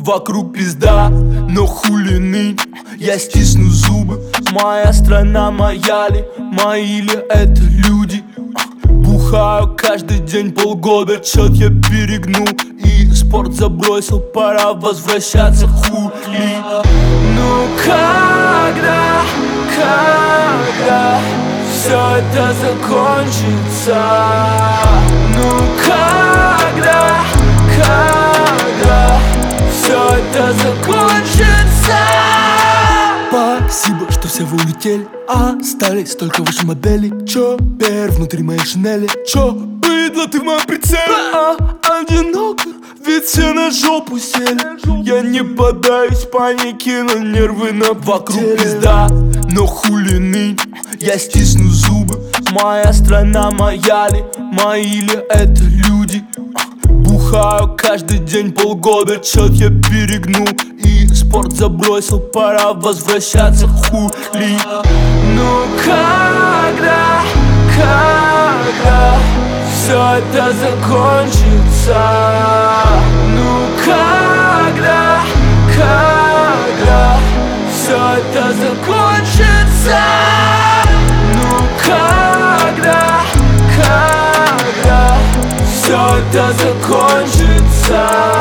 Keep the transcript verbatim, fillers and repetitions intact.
Вокруг пизда, но хули нынь, я стисну зубы. Моя страна, моя ли, мои ли это люди? Бухаю каждый день полгода, чет я перегнул и спорт забросил, пора возвращаться, хули. Ну когда, когда все это закончится? Ну когда, когда все это закончится? Спасибо, что все вы улетели, остались только ваши модели. Чё, пер внутри моей шинели? Чё, быдло, ты в моем прицеле? А, одиноко, ведь все на жопу сели. Я не поддаюсь панике, но нервы на вокруг пизда, но хули нынь, я стисну зубы. Моя страна, моя ли, мои ли это люди? Бухаю каждый день полгода, чет я перегнул и спорт забросил, пора возвращаться, хули. Ну когда, когда все это закончится? Ну когда, когда все это закончится? Ну когда, когда все это закончится?